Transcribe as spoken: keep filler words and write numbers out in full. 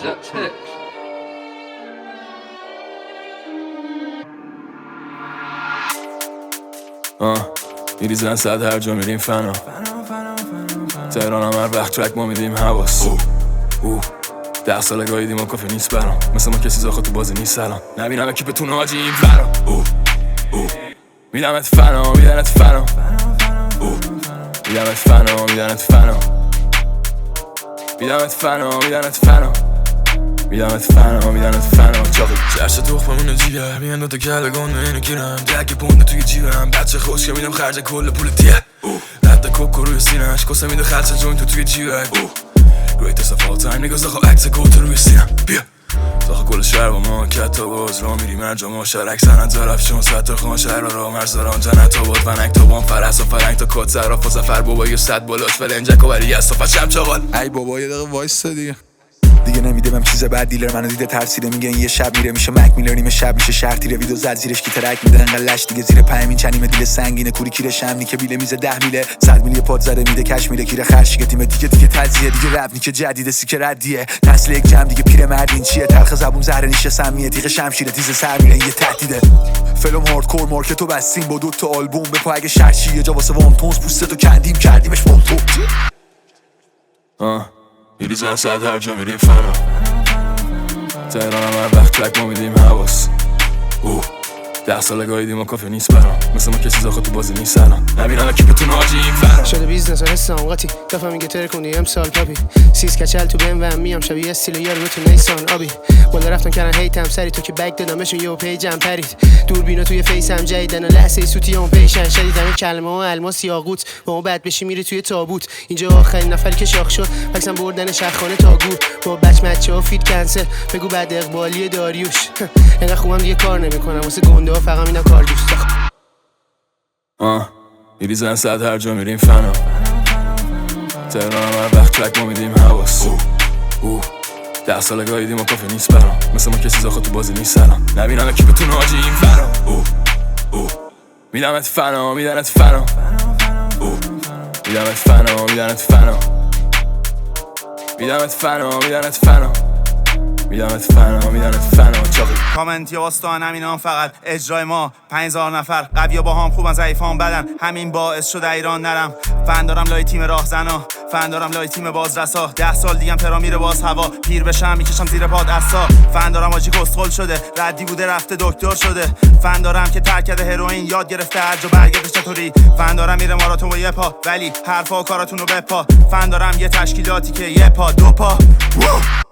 آه میریزن صد هر جا میریم فنا تهران هم هر وقت ترک ما میدیم حواس اوه ده ساله گاهیدیم و کافی نیست برام مثل ما کسی زاخه تو بازی نیست سلام نبینم اکیپتون حاجی این فرام اوه اوه میدمت فنا میدنت فنا اوه میدمت فنا میدنت فنا میدمت فنا میدنت فنا میدمت فنا میدنت فنا چاقی جرس تخممون جیگر میان دوتا کله گنده اینو گیرم دک پونده توی جیبم بچه خوش که میدم خرج کل پول دیه رد کوکو روی سینش کسه میده خرچه جوین تو توی جیبک greatest of all time نگاه زاخه عکس گوتو روی سینم بیا زاخه کل شهر با ما کتا باز را میریم انجام ما شرک سنن طرف شون سطر خان شهر را مرزاران جنت آباد ونک تا بام فرس و فرنگ تا کت سراف و زفر بابا یه صد بالاش فلنجک و بری از صفت شم چاقال ای بابا یه دقیقه وایستا دیگه دیگه نمیده بهم چیز بعد دیلر منو دیده ترسیده میگه این یه شب میره میشه مک میلر نیمه شب میشه شهر تیره ویدو زد زیرش کی ترک میده انقدر لش دیگه زیر پایین چنیمه دیل سنگینه کوری کیره شمنی که بیله میزه ده میله صد میلی پاد زده میده کش میره کیره خرشی که تیم دیگه دیگه تزیه دیگه رپ که جدیده سی که ردیه نسل یک جمع دیگه پیر مردین چیه تلخ زبون زهر نیشه سمیه تیغ شمشیر تیز سر میره یه تهدیده فلم هاردکور مارکتو بستیم با دو تا آلبوم بپا اگه شرچی یه جا واسه وان تونز پوستتو کندیم کردیمش مونتو آه میریزن صد هر جا میریم فنا تهران هم هر وقت ترک ما میدیم حواس اوه ده ساله گاهیدیم و کافی نیست برام مثل ما کسی زاخه تو بازی نیست سلام نبینم اکیپتون حاجی این فرام شده بیزنس و حسام قاطی دفعه میگه تر کنی امسال پاپی سیز کچل تو بیم و میام شبیه استیل یار رو تو نیسان آبی بالا رفتن کردن هیتم سری تو که بک دادم بهشون یه پیجم پرید دوربینا توی فیسم جدیدن و لحظه سوتی اون پیشن شدیدم کلمه ها الماس یاقوت با اون بد بشی میره توی تابوت اینجا آخرین نفری که شاخ شد فکسم بردن شخانه تا گور با بچ مچه ها فیت کنسل بگو بعد اقبالی داریوش انقدر خوبم دیگه کار نمیکنم واسه گنده ها فقط اینا کار دوست آه میریزن صد هر جا میریم فنا تهران هم هر وقت ترک ما میدیم حواس اوه ده ساله گاهیدیم و کافی نیست برام مثل ما کسی زاخه تو بازی نیست سلام نبینم اکیپتون حاجی این فرام اوه اوه میدمت فنا میدنت فنا اوه میدمت فنا میدنت فنا میدمت فنا میدنت فنا میدمت فنا میدنت فنا چاقی کامنت یا واسطان همینان فقط اجرای ما پنج هزار نفر قوی با هم خوبن ضعیفان بدن همین باعث شده ایران نرم فن دارم لای تیم راهزنا فن دارم لای تیم بازرسا ده سال دیگم ترا میره باز هوا پیر بشم میکشم زیر پاد اسا فن دارم آجی کسخل شده ردی بوده رفته دکتر شده فن دارم که ترک کرده هروئین یاد گرفته هر جا برگردش چطوری فن دارم میره ماراتون با یه پا ولی حرفا و کاراتون رو بپا فن دارم یه تشکیلاتی که یه پا دو پا